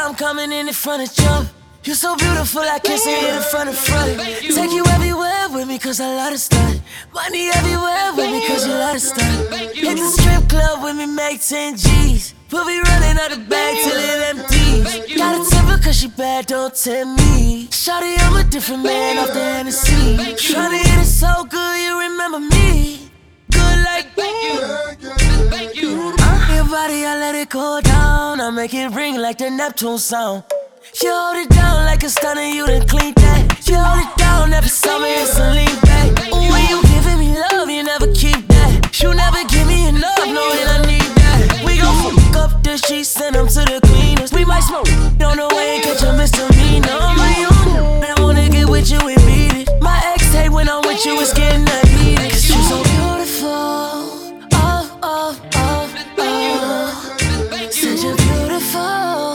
I'm coming in front of jump. You're so beautiful, I can't see it in front of front. Take you everywhere with me, cause I love to stunt. Money everywhere with me, cause you love to stunt. Hit the strip club with me, make 10 G's. We'll be running out the bag till it empties. Got a temper cause she bad, don't tempt me. Shawty, I'm a different man off the Hennessy. Tryna hit it so good, you remember me. Good like thank you. Your body, I let it go down. I make it ring like the Neptune sound. You hold it down like a stunner, you done clean that. You hold it down every summer, it's a lean back. When you giving me love, you never keep that. You never give me enough, knowing I need that. We gon' fuck up the sheets, send them to the cleaners. We might smoke on the way and catch a misdemeanor. My own, I wanna get with you and beat it. My ex hate when I'm with you, it's getting heated. Cause you're so beautiful. Oh, oh, oh, oh. Said you're beautiful.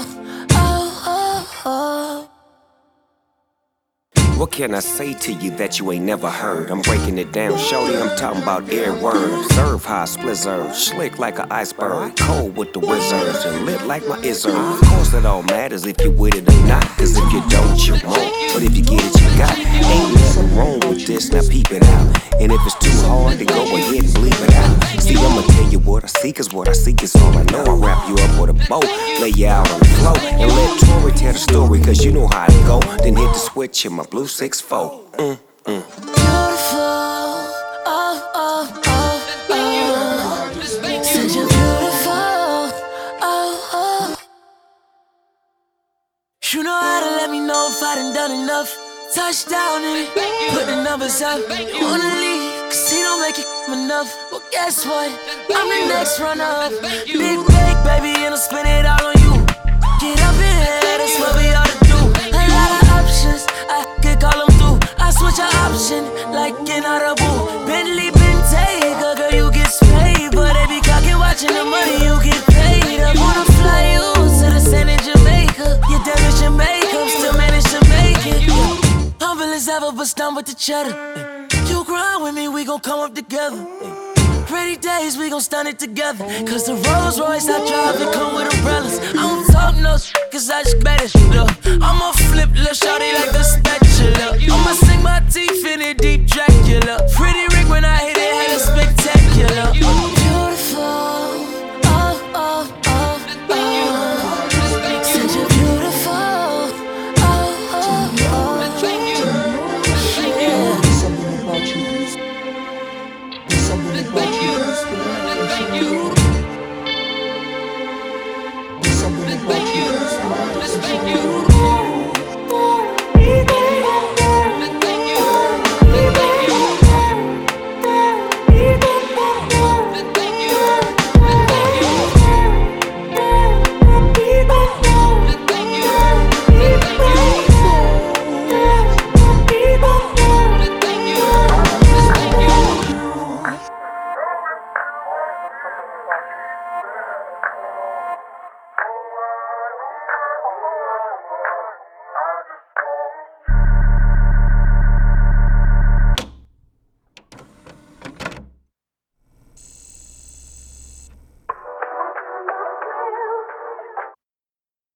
What can I say to you that you ain't never heard? I'm breaking it down, shorty, I'm talking about every word. Observe how I splizzard, slick like an iceberg, cold with the wizards, and lit like my izzard. Of course it all matters if you with it or not, cause if you don't, you won't. But if you get it, you got it. Ain't nothing wrong with this, now peep it out. And if it's too hard, then go ahead and bleep it out. See, I'ma tell you what I see, cause what I seek is all I know. I wrap you up with a bow, lay you out on the floor, and let Tori tell the story, cause you know how to go. Then hit the switch in my blue 6-4. Beautiful, oh, oh, oh, oh. Said you're beautiful, oh, oh. You know how to let me know if I done enough. Touchdown in it, put the numbers up. You wanna leave, cause he don't make it enough. Well, guess what? I'm the next runner-up. Big bag, baby, and I'll spend it all on you. Get up in here, that's what we ought to do. A lot of options, I could call them through. I switch an option, like in Audible. Bentley, Bentayga, girl, you get paid. But they be cocking, watching the money, you get paid. I wanna fly you to the sand in Jamaica. You damage your makeup, still manage to make it. Humble as ever, but stunned with the cheddar. You grind with me, we gon' come up together. Pretty days, we gon' stun it together. Cause the Rolls Royce I drive, it come with umbrellas. I don't talk no shit, cause I just bet it up. I'm a